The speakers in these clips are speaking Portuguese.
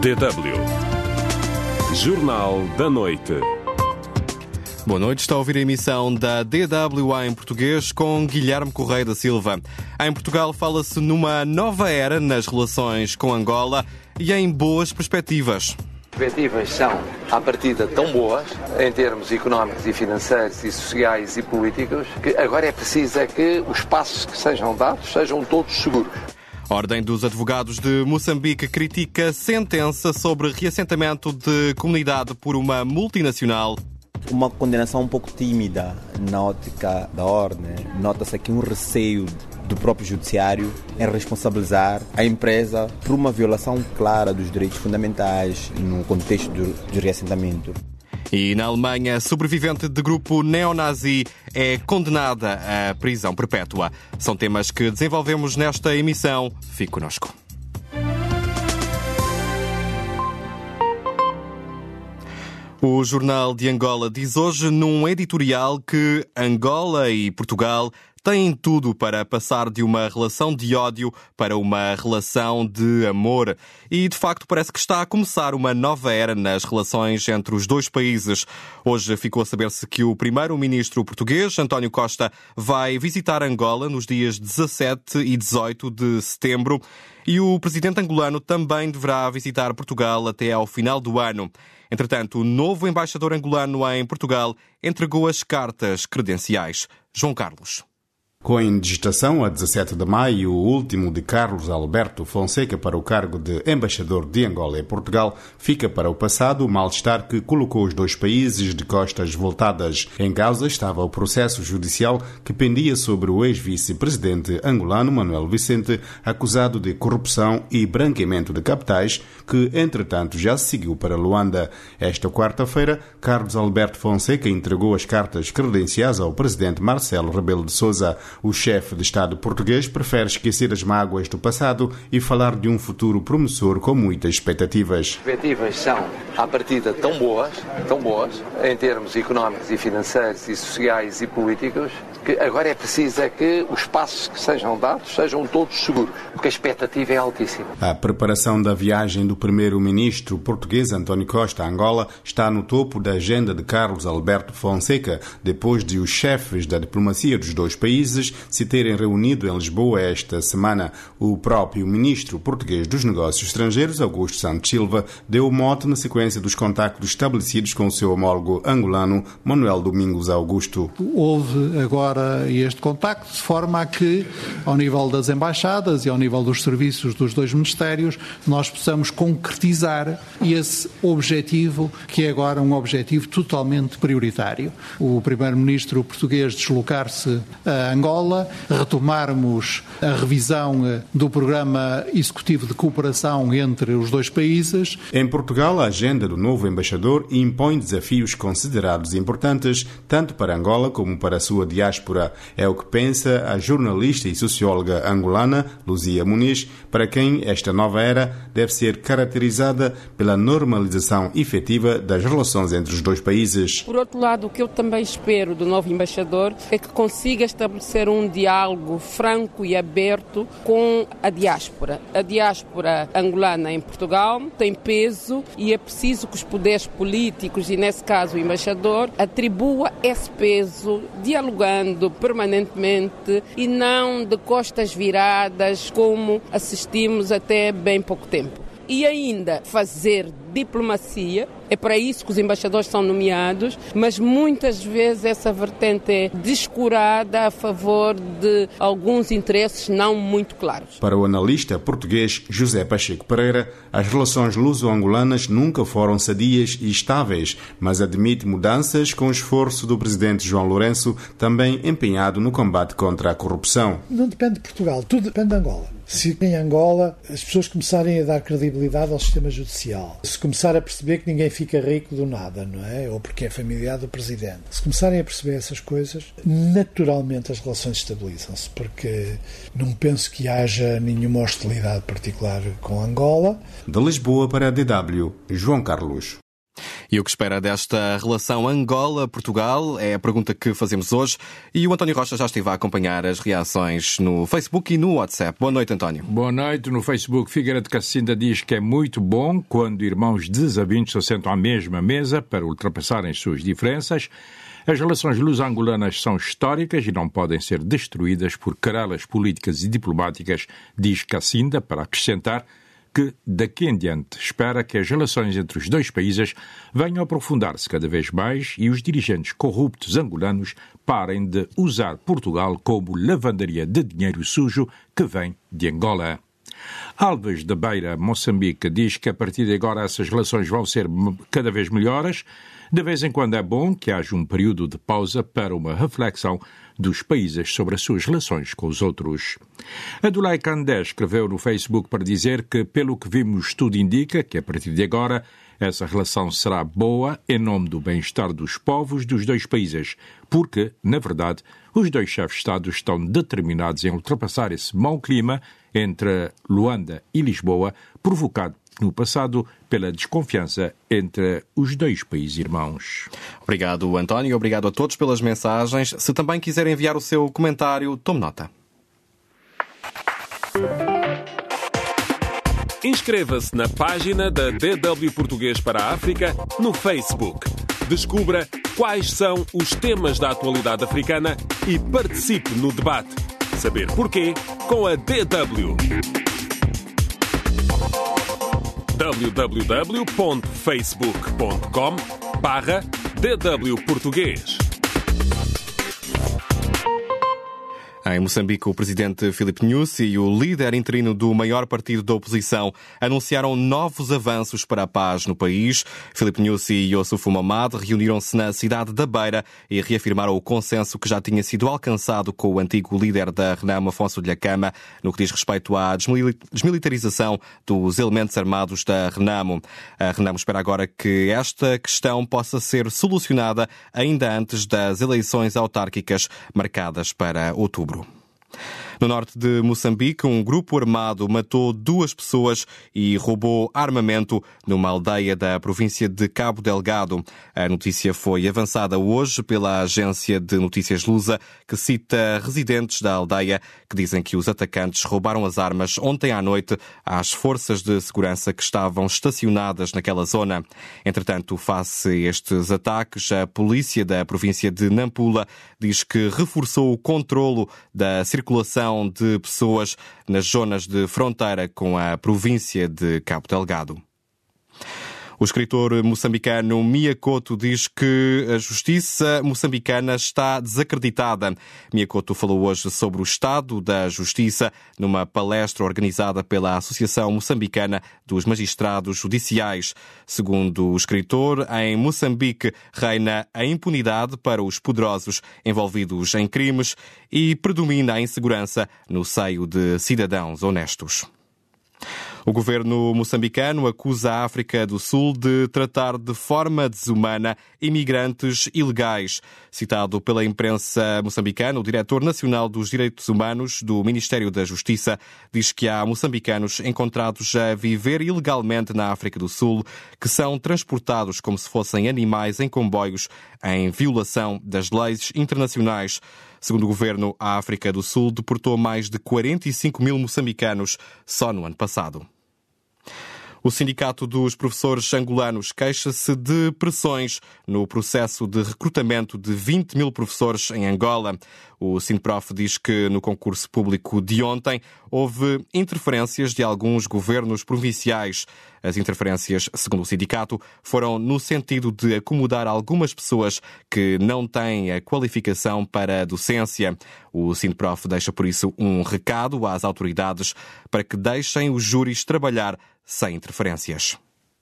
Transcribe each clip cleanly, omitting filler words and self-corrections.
DW Jornal da Noite. Boa noite, está a ouvir a emissão da DW em português com Guilherme Correia da Silva. Em Portugal fala-se numa nova era nas relações com Angola e em boas perspectivas. As perspectivas são, à partida, tão boas, em termos económicos e financeiros e sociais e políticos, que agora é preciso que os passos que sejam dados sejam todos seguros. A Ordem dos Advogados de Moçambique critica sentença sobre reassentamento de comunidade por uma multinacional. Uma condenação um pouco tímida na ótica da ordem. Nota-se aqui um receio do próprio judiciário em responsabilizar a empresa por uma violação clara dos direitos fundamentais no contexto do reassentamento. E na Alemanha, sobrevivente de grupo neonazi é condenada à prisão perpétua. São temas que desenvolvemos nesta emissão. Fique connosco. O Jornal de Angola diz hoje num editorial que Angola e Portugal têm tudo para passar de uma relação de ódio para uma relação de amor. E, de facto, parece que está a começar uma nova era nas relações entre os dois países. Hoje ficou a saber-se que o primeiro-ministro português, António Costa, vai visitar Angola nos dias 17 e 18 de setembro. E o presidente angolano também deverá visitar Portugal até ao final do ano. Entretanto, o novo embaixador angolano em Portugal entregou as cartas credenciais. João Carlos. Com a indigitação a 17 de maio, o último de Carlos Alberto Fonseca para o cargo de embaixador de Angola em Portugal, fica para o passado o mal-estar que colocou os dois países de costas voltadas. Em causa estava o processo judicial que pendia sobre o ex-vice-presidente angolano Manuel Vicente, acusado de corrupção e branqueamento de capitais, que entretanto já seguiu para Luanda. Esta quarta-feira, Carlos Alberto Fonseca entregou as cartas credenciais ao presidente Marcelo Rebelo de Sousa. O chefe de Estado português prefere esquecer as mágoas do passado e falar de um futuro promissor com muitas expectativas. As perspectivas são, à partida, tão boas, em termos económicos e financeiros e sociais e políticos, que agora é preciso que os passos que sejam dados sejam todos seguros, porque a expectativa é altíssima. A preparação da viagem do primeiro-ministro português António Costa a Angola está no topo da agenda de Carlos Alberto Fonseca, depois de os chefes da diplomacia dos dois países se terem reunido em Lisboa esta semana. O próprio ministro português dos Negócios Estrangeiros, Augusto Santos Silva, deu o mote na sequência dos contactos estabelecidos com o seu homólogo angolano, Manuel Domingos Augusto. Houve agora este contacto de forma a que, ao nível das embaixadas e ao nível dos serviços dos dois ministérios, nós possamos concretizar esse objetivo, que é agora um objetivo totalmente prioritário. O primeiro-ministro português deslocar-se a Angola, retomarmos a revisão do programa executivo de cooperação entre os dois países. Em Portugal, a agenda do novo embaixador impõe desafios considerados importantes, tanto para Angola como para a sua diáspora. É o que pensa a jornalista e socióloga angolana, Luzia Muniz, para quem esta nova era deve ser caracterizada pela normalização efetiva das relações entre os dois países. Por outro lado, o que eu também espero do novo embaixador é que consiga estabelecer um diálogo franco e aberto com a diáspora. A diáspora angolana em Portugal tem peso e é preciso que os poderes políticos, e nesse caso o embaixador, atribua esse peso dialogando permanentemente e não de costas viradas como assistimos até bem pouco tempo. E ainda fazer diplomacia, é para isso que os embaixadores são nomeados, mas muitas vezes essa vertente é descurada a favor de alguns interesses não muito claros. Para o analista português José Pacheco Pereira, as relações luso-angolanas nunca foram sadias e estáveis, mas admite mudanças com o esforço do presidente João Lourenço, também empenhado no combate contra a corrupção. Não depende de Portugal, tudo depende de Angola. Se em Angola as pessoas começarem a dar credibilidade ao sistema judicial, se começar a perceber que ninguém fica rico do nada, não é? Ou porque é familiar do presidente. Se começarem a perceber essas coisas, naturalmente as relações estabilizam-se, porque não penso que haja nenhuma hostilidade particular com Angola. De Lisboa para a DW, João Carlos. E o que espera desta relação Angola-Portugal é a pergunta que fazemos hoje. E o António Rocha já esteve a acompanhar as reações no Facebook e no WhatsApp. Boa noite, António. Boa noite. No Facebook, Figueira de Cacinda diz que é muito bom quando irmãos desavindos se sentam à mesma mesa para ultrapassarem suas diferenças. As relações luso-angolanas são históricas e não podem ser destruídas por querelas políticas e diplomáticas, diz Cacinda, para acrescentar que, daqui em diante, espera que as relações entre os dois países venham a aprofundar-se cada vez mais e os dirigentes corruptos angolanos parem de usar Portugal como lavandaria de dinheiro sujo que vem de Angola. Alves da Beira, Moçambique, diz que a partir de agora essas relações vão ser cada vez melhores. De vez em quando é bom que haja um período de pausa para uma reflexão dos países sobre as suas relações com os outros. Adulai Candé escreveu no Facebook para dizer que, pelo que vimos, tudo indica que, a partir de agora, essa relação será boa em nome do bem-estar dos povos dos dois países, porque, na verdade, os dois chefes de Estado estão determinados em ultrapassar esse mau clima entre Luanda e Lisboa, provocado no passado pela desconfiança entre os dois países irmãos. Obrigado, António, e obrigado a todos pelas mensagens. Se também quiser enviar o seu comentário, tome nota. Inscreva-se na página da DW Português para a África no Facebook. Descubra quais são os temas da atualidade africana e participe no debate. Saber porquê com a DW. www.facebook.com/DW Português. Em Moçambique, o presidente Filipe Nyusi e o líder interino do maior partido da oposição anunciaram novos avanços para a paz no país. Filipe Nyusi e Youssoufou Mahamat reuniram-se na cidade da Beira e reafirmaram o consenso que já tinha sido alcançado com o antigo líder da Renamo, Afonso Dhlakama, no que diz respeito à desmilitarização dos elementos armados da Renamo. A Renamo espera agora que esta questão possa ser solucionada ainda antes das eleições autárquicas marcadas para outubro. No norte de Moçambique, um grupo armado matou 2 pessoas e roubou armamento numa aldeia da província de Cabo Delgado. A notícia foi avançada hoje pela agência de notícias Lusa, que cita residentes da aldeia que dizem que os atacantes roubaram as armas ontem à noite às forças de segurança que estavam estacionadas naquela zona. Entretanto, face a estes ataques, a polícia da província de Nampula diz que reforçou o controlo da circulação de pessoas nas zonas de fronteira com a província de Cabo Delgado. O escritor moçambicano Mia Couto diz que a justiça moçambicana está desacreditada. Mia Couto falou hoje sobre o estado da justiça numa palestra organizada pela Associação Moçambicana dos Magistrados Judiciais. Segundo o escritor, em Moçambique reina a impunidade para os poderosos envolvidos em crimes e predomina a insegurança no seio de cidadãos honestos. O governo moçambicano acusa a África do Sul de tratar de forma desumana imigrantes ilegais. Citado pela imprensa moçambicana, o diretor nacional dos Direitos Humanos do Ministério da Justiça diz que há moçambicanos encontrados a viver ilegalmente na África do Sul que são transportados como se fossem animais em comboios em violação das leis internacionais. Segundo o governo, a África do Sul deportou mais de 45 mil moçambicanos só no ano passado. O Sindicato dos Professores Angolanos queixa-se de pressões no processo de recrutamento de 20 mil professores em Angola. O Sinprof diz que no concurso público de ontem houve interferências de alguns governos provinciais. As interferências, segundo o sindicato, foram no sentido de acomodar algumas pessoas que não têm a qualificação para a docência. O Sinprof deixa, por isso, um recado às autoridades para que deixem os júris trabalhar sem interferências.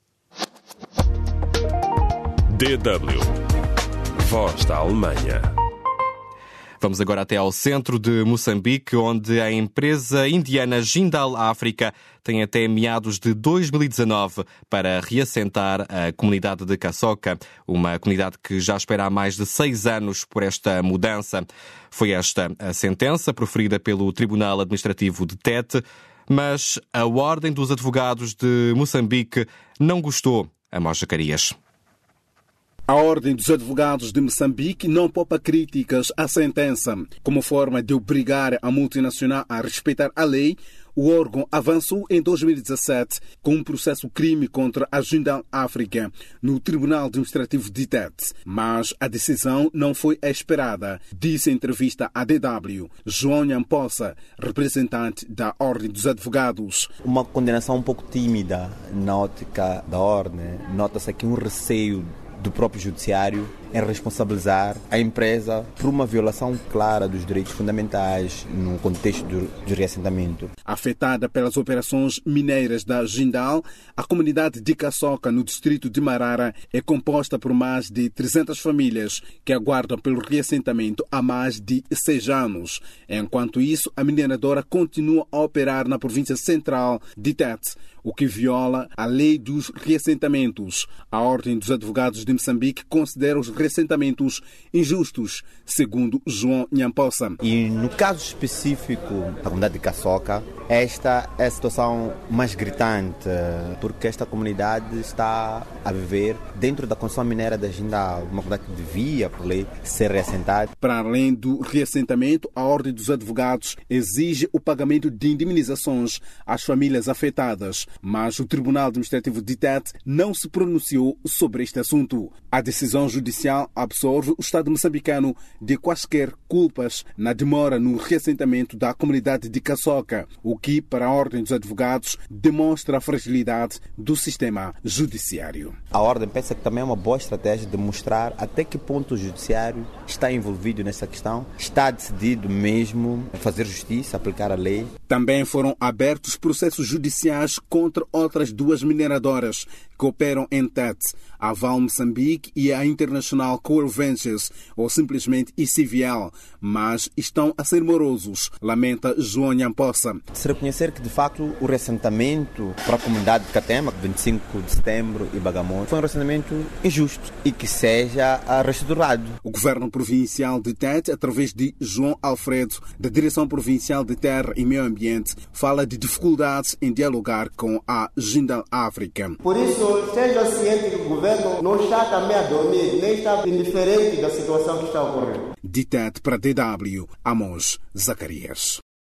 DW. Voz da Alemanha. Vamos agora até ao centro de Moçambique, onde a empresa indiana Jindal África tem até meados de 2019 para reassentar a comunidade de Kasoka, uma comunidade que já espera há mais de 6 anos por esta mudança. Foi esta a sentença proferida pelo Tribunal Administrativo de Tete, mas a Ordem dos Advogados de Moçambique não gostou a Mós Zacarias. A Ordem dos Advogados de Moçambique não poupa críticas à sentença. Como forma de obrigar a multinacional a respeitar a lei, o órgão avançou em 2017 com um processo crime contra a Jindal África no Tribunal Administrativo de Tete. Mas a decisão não foi a esperada, disse em entrevista à DW João Nyamposa, representante da Ordem dos Advogados. Uma condenação um pouco tímida na ótica da Ordem. Nota-se aqui um receio do próprio judiciário em responsabilizar a empresa por uma violação clara dos direitos fundamentais no contexto do reassentamento. Afetada pelas operações mineiras da Jindal, a comunidade de Kasoka, no distrito de Marara, é composta por mais de 300 famílias que aguardam pelo reassentamento há mais de 6 anos. Enquanto isso, a mineradora continua a operar na província central de Tete, o que viola a lei dos reassentamentos. A Ordem dos Advogados de Moçambique considera os reassentamentos injustos, segundo João Nyamposa. E no caso específico da comunidade de Kasoka, esta é a situação mais gritante, porque esta comunidade está a viver dentro da concessão mineira da Jindal, uma comunidade que devia, por lei, ser reassentada. Para além do reassentamento, a Ordem dos Advogados exige o pagamento de indemnizações às famílias afetadas, mas o Tribunal Administrativo de Tete não se pronunciou sobre este assunto. A decisão judicial absolve o Estado moçambicano de quaisquer culpas na demora no reassentamento da comunidade de Kasoka, o que, para a Ordem dos Advogados, demonstra a fragilidade do sistema judiciário. A Ordem pensa que também é uma boa estratégia de mostrar até que ponto o judiciário está envolvido nessa questão, está decidido mesmo a fazer justiça, aplicar a lei. Também foram abertos processos judiciais contra outras 2 mineradoras que operam em Tete, a Val Moçambique e a International Coal Ventures, ou simplesmente ICVL, mas estão a ser morosos, lamenta João Nyamposa. Se reconhecer que, de facto, o reassentamento para a comunidade de Catema, 25 de setembro e Bagamoyo, foi um reassentamento injusto e que seja reestruturado. O Governo Provincial de Tete, através de João Alfredo, da Direção Provincial de Terra e Meio Ambiente, fala de dificuldades em dialogar com a Jindal África. Por isso, seja ciente que o Governo não está também a dormir, nem está indiferente da situação que está a ocorrer. De Tete para DW, Amos Zacarias.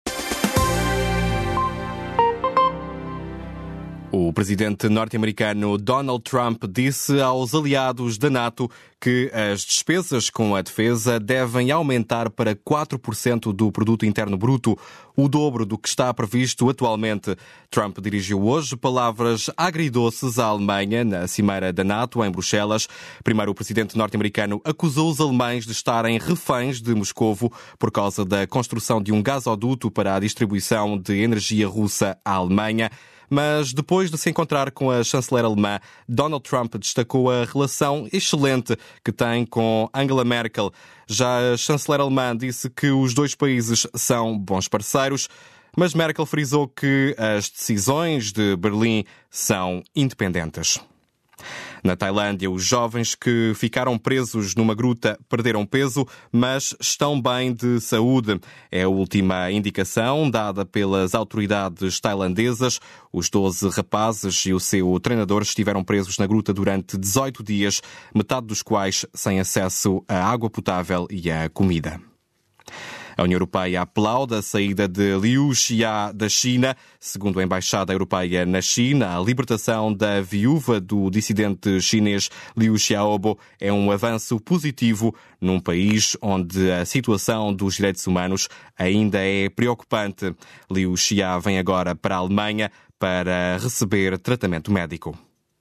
O presidente norte-americano Donald Trump disse aos aliados da NATO que as despesas com a defesa devem aumentar para 4% do produto interno bruto, o dobro do que está previsto atualmente. Trump dirigiu hoje palavras agridoces à Alemanha na cimeira da NATO em Bruxelas. Primeiro, o presidente norte-americano acusou os alemães de estarem reféns de Moscovo por causa da construção de um gasoduto para a distribuição de energia russa à Alemanha. Mas depois de se encontrar com a chanceler alemã, Donald Trump destacou a relação excelente que tem com Angela Merkel. Já a chanceler alemã disse que os 2 países são bons parceiros, mas Merkel frisou que as decisões de Berlim são independentes. Na Tailândia, os jovens que ficaram presos numa gruta perderam peso, mas estão bem de saúde. É a última indicação dada pelas autoridades tailandesas. Os 12 rapazes e o seu treinador estiveram presos na gruta durante 18 dias, metade dos quais sem acesso à água potável e à comida. A União Europeia aplaude a saída de Liu Xia da China. Segundo a Embaixada Europeia na China, a libertação da viúva do dissidente chinês Liu Xiaobo é um avanço positivo num país onde a situação dos direitos humanos ainda é preocupante. Liu Xia vem agora para a Alemanha para receber tratamento médico.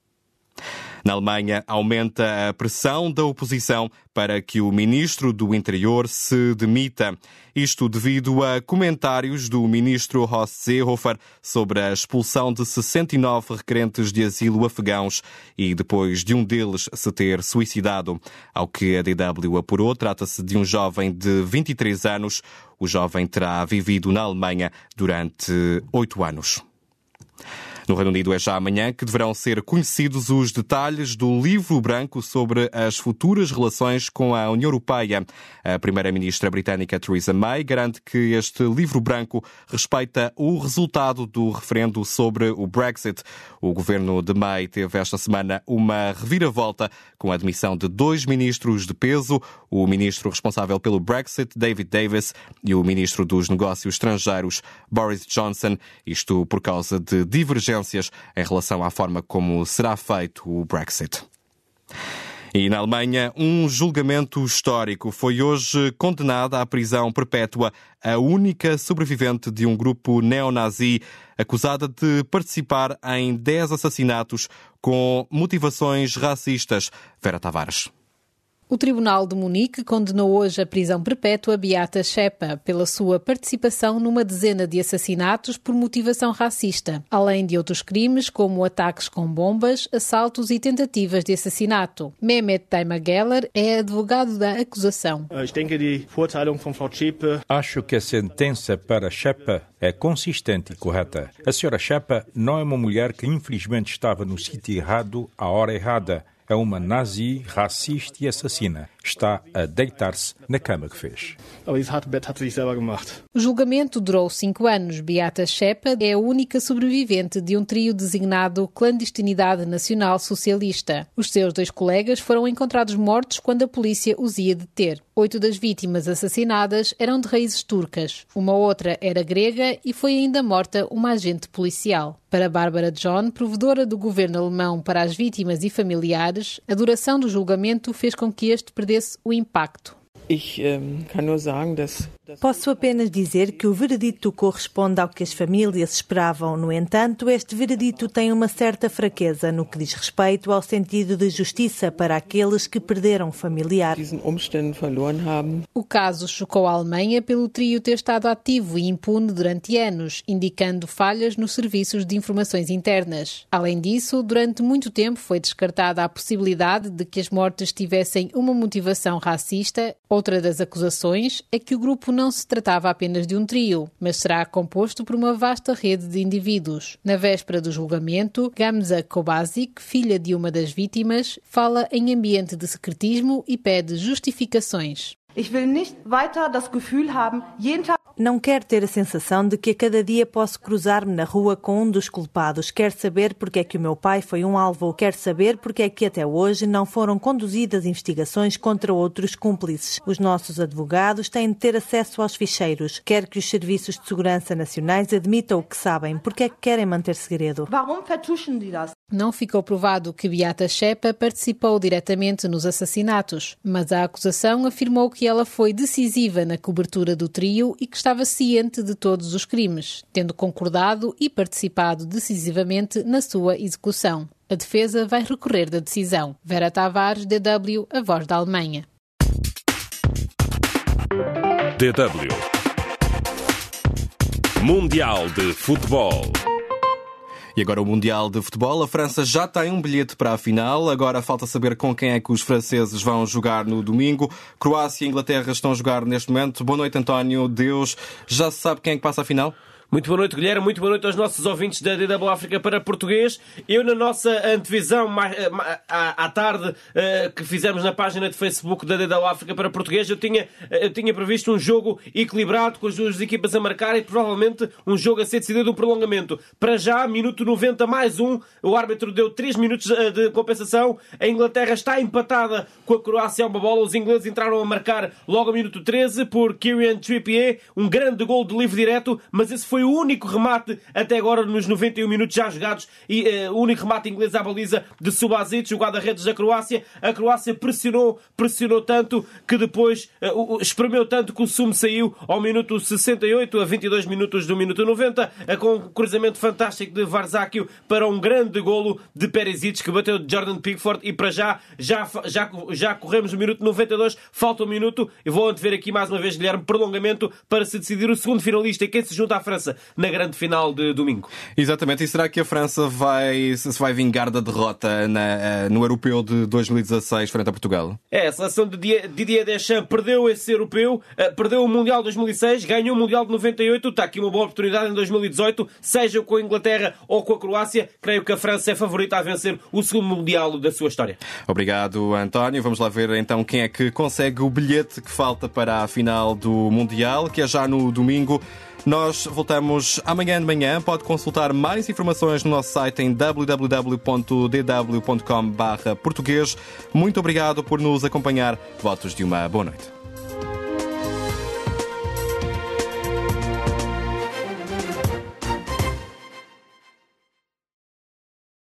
Na Alemanha, aumenta a pressão da oposição para que o ministro do Interior se demita. Isto devido a comentários do ministro Horst Seehofer sobre a expulsão de 69 requerentes de asilo afegãos e depois de um deles se ter suicidado. Ao que a DW apurou, trata-se de um jovem de 23 anos. O jovem terá vivido na Alemanha durante 8 anos. No Reino Unido é já amanhã que deverão ser conhecidos os detalhes do livro branco sobre as futuras relações com a União Europeia. A primeira-ministra britânica Theresa May garante que este livro branco respeita o resultado do referendo sobre o Brexit. O governo de May teve esta semana uma reviravolta com a admissão de 2 ministros de peso, o ministro responsável pelo Brexit, David Davis, e o ministro dos Negócios Estrangeiros, Boris Johnson, isto por causa de divergências em relação à forma como será feito o Brexit. E na Alemanha, um julgamento histórico. Foi hoje condenada à prisão perpétua a única sobrevivente de um grupo neonazi acusada de participar em 10 assassinatos com motivações racistas. Vera Tavares. O Tribunal de Munique condenou hoje à prisão perpétua Beata Schepper pela sua participação numa dezena de assassinatos por motivação racista, além de outros crimes como ataques com bombas, assaltos e tentativas de assassinato. Mehmet Taimageller é advogado da acusação. Acho que a sentença para Schepper é consistente e correta. A senhora Schepper não é uma mulher que infelizmente estava no sítio errado à hora errada. É uma nazi, racista e assassina. Está a deitar-se na cama que fez. O julgamento durou 5 anos. Beata Schepper é a única sobrevivente de um trio designado Clandestinidade Nacional Socialista. Os seus 2 colegas foram encontrados mortos quando a polícia os ia deter. 8 das vítimas assassinadas eram de raízes turcas. Uma outra era grega e foi ainda morta uma agente policial. Para Barbara John, provedora do governo alemão para as vítimas e familiares, a duração do julgamento fez com que este perdesse o impacto. Posso apenas dizer que o veredito corresponde ao que as famílias esperavam. No entanto, este veredito tem uma certa fraqueza no que diz respeito ao sentido de justiça para aqueles que perderam familiar. O caso chocou a Alemanha pelo trio ter estado ativo e impune durante anos, indicando falhas nos serviços de informações internas. Além disso, durante muito tempo foi descartada a possibilidade de que as mortes tivessem uma motivação racista. Outra das acusações é que o grupo não se tratava apenas de um trio, mas será composto por uma vasta rede de indivíduos. Na véspera do julgamento, Gamza Kobazik, filha de uma das vítimas, fala em ambiente de secretismo e pede justificações. Não quero ter a sensação de que a cada dia posso cruzar-me na rua com um dos culpados. Quero saber porque é que o meu pai foi um alvo. Quero saber porque é que até hoje não foram conduzidas investigações contra outros cúmplices. Os nossos advogados têm de ter acesso aos ficheiros. Quero que os serviços de segurança nacionais admitam o que sabem. Porque é que querem manter segredo? Não ficou provado que Beata Schepper participou diretamente nos assassinatos, mas a acusação afirmou que ela foi decisiva na cobertura do trio e que estava ciente de todos os crimes, tendo concordado e participado decisivamente na sua execução. A defesa vai recorrer da decisão. Vera Tavares, DW, a voz da Alemanha. DW Mundial de Futebol. E agora o Mundial de Futebol. A França já tem um bilhete para a final. Agora falta saber com quem é que os franceses vão jogar no domingo. Croácia e Inglaterra estão a jogar neste momento. Boa noite, António. Deus, já se sabe quem é que passa a final? Muito boa noite, Guilherme. Muito boa noite aos nossos ouvintes da DW África para Português. Eu, na nossa antevisão à tarde que fizemos na página de Facebook da DW África para Português, eu tinha previsto um jogo equilibrado, com as duas equipas a marcar e provavelmente um jogo a ser decidido no prolongamento. Para já, minuto 90 mais um, o árbitro deu 3 minutos de compensação. A Inglaterra está empatada com a Croácia a uma bola. Os ingleses entraram a marcar logo ao minuto 13 por Kieran Trippier. Um grande gol de livre direto, mas esse foi o único remate até agora nos 91 minutos já jogados e o único remate inglês à baliza de Subasic, o guarda-redes da Croácia. A Croácia pressionou tanto que depois espremeu tanto que o sumo saiu ao minuto 68, a 22 minutos do minuto 90, com um cruzamento fantástico de Varzakio para um grande golo de Perisic que bateu de Jordan Pickford. E para já corremos o minuto 92, falta um minuto e vou antever aqui mais uma vez, Guilherme, prolongamento para se decidir o segundo finalista e quem se junta à França. França na grande final de domingo. Exatamente. E será que a França se vai vingar da derrota no Europeu de 2016 frente a Portugal? A seleção de Didier Deschamps perdeu esse Europeu, perdeu o Mundial de 2006, ganhou o Mundial de 98, está aqui uma boa oportunidade em 2018, seja com a Inglaterra ou com a Croácia. Creio que a França é favorita a vencer o segundo Mundial da sua história. Obrigado, António. Vamos lá ver então quem é que consegue o bilhete que falta para a final do Mundial, que é já no domingo. Nós voltamos amanhã de manhã. Pode consultar mais informações no nosso site em www.dw.com/português. Muito obrigado por nos acompanhar. Votos de uma boa noite.